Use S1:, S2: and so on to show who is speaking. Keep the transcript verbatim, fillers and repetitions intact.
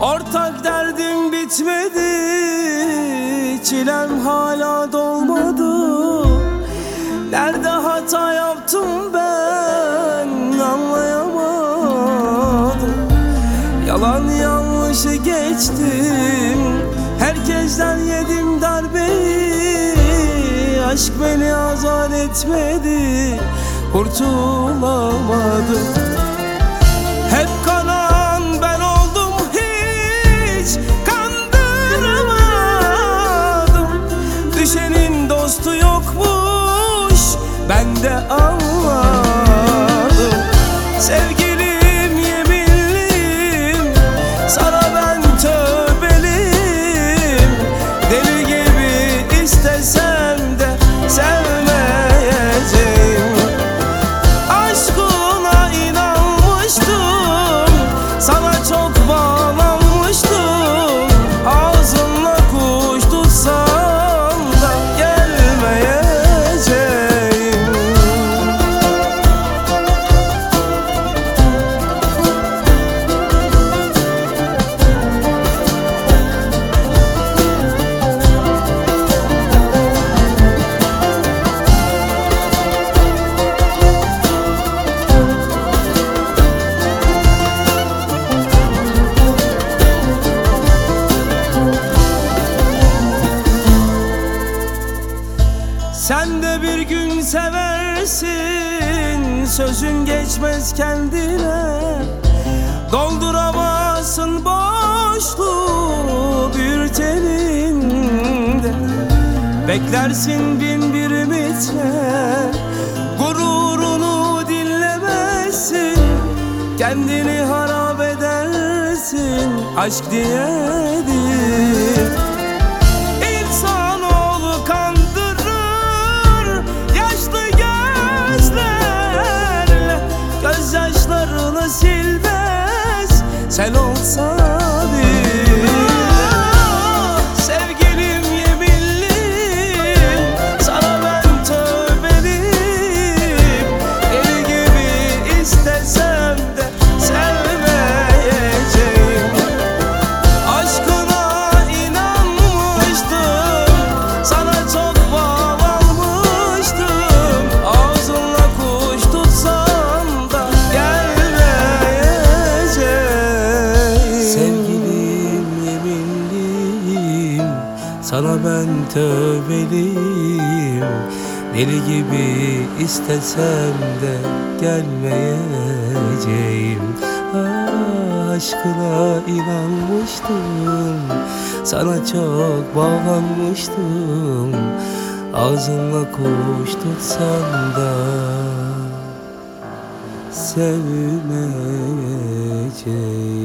S1: Ortak derdim bitmedi, çilem hala dolmadı. Nerede hata yaptım ben anlayamadım. Yalan yanlışı geçtim, herkesten yedim darbeyi. Aşk beni azat etmedi, kurtulamadım. Hep kanan ben oldum, hiç kandıramadım. Düşenin dostu yokmuş, ben de anladım. Sevgilim yeminliyim, sana ben tövbeliyim. Deli gibi istesem de sevmeyeceğim. Aşkına inanmıştım, sana çok bağlanmıştım. Ağzınla kuş tutsam da gelmeyeceğim. Sen de bir gün seversin, sözün geçmez kendine. Dolduramazsın boşluğu bir teninde. Beklersin bin bir ümitle, gururunu dinlemezsin. Kendini harap edersin, aşk diyedir. İnsanoğlu kandırır yaşlı gözlerle, gözyaşlarını silmez sen olsan bir. Sevgilim yeminliyim, sana ben tövbeliyim. Deli gibi istesem de sevmeyeceğim. Aşkına inanmıştım, sana çok bağlanmıştım. Ağzınla kuş tutsam da gelmeyeceğim. Sevgilim yeminliyim, sana ben tövbeliyim. Deli gibi istesem de gelmeyeceğim. Ah, aşkına inanmıştım, sana çok bağlanmıştım. Ağzınla kuş tutsan da sevmeyeceğim.